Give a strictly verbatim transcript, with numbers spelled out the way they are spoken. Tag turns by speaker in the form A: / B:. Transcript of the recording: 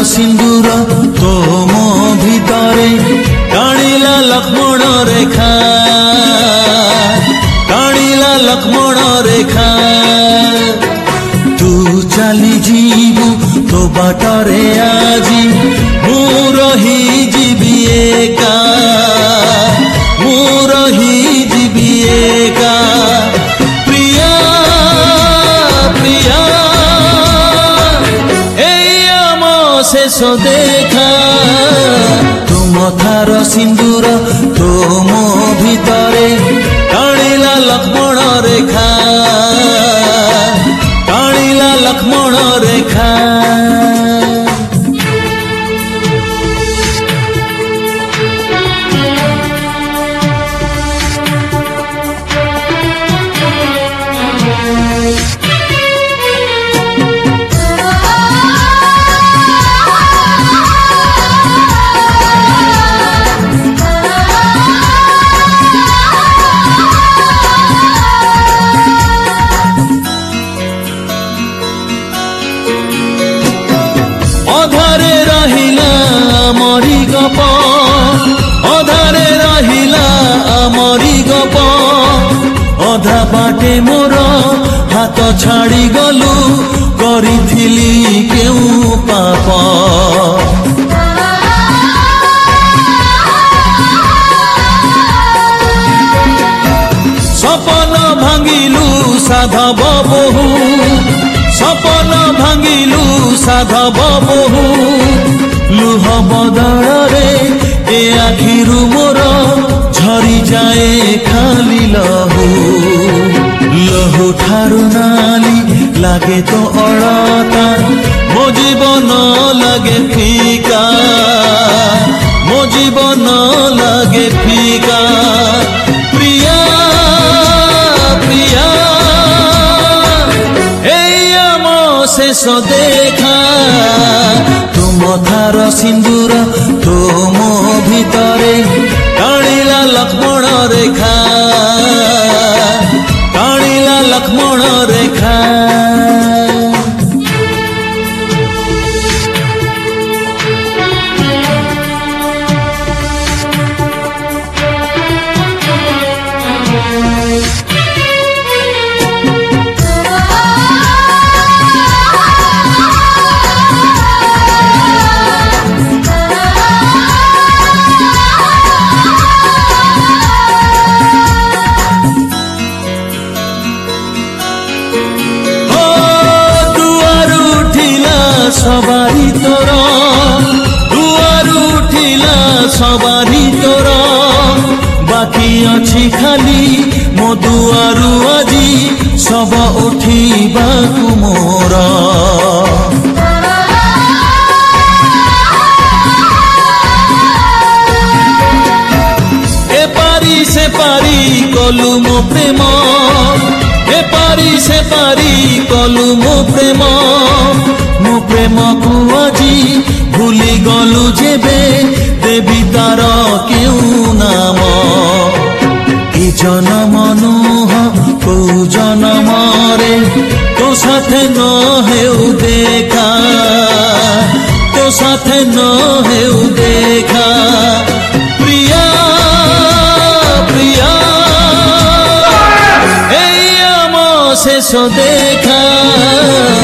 A: सिंदूर तोम भितरे टाणिला लक्ष्मण रेखा टाणिला लक्ष्मण रेखा तू चली जीवु तो बाटरे आजी मु रही जीवी एका मु रही जीवी एका प्रिया प्रिया शेष देखा तुम थार सिंदूर तुम भितरे टाणिला लक्ष्मण रेखा टाणिला लक्ष्मण रेखा अधारे रहिला आमरी गप अधारे रहिला आमरी गप अधा बाटे मोर हाथ छाड़ी गलु करिथिली केउ पाप सपन भांगिलु साधव बहु सपन भांगिलु साधव बहु लुह बदଳରେ ए आखिरु मोर झरी जाए खाली लहू लहू ठारू नाली लागे तो अड़ता मो जीवन लागे फीका मो जीवन लागे फीका प्रिया प्रिया शेष देखा तुम थार सिंदूर तुम भितरे टाणिला लक्ष्मण रेखा टाणिला लक्ष्मण रेखा सवारी तोर दुआर उठिला सवारी तोर बाकी अछि खाली मो दुआरु आजी सब उठिबाकु मोर ए पारी से पारी कलु मो प्रेम ए पारी से पारी कलु मो प्रेम मो प्रेम को आजी भूली गलु जेबे देवी तार केउ नाम कि जनम नुह को जनम रे तो साथे न हेउ देखा तो साथे न हेउ देखा प्रिया प्रिया ए आम शेष देखा।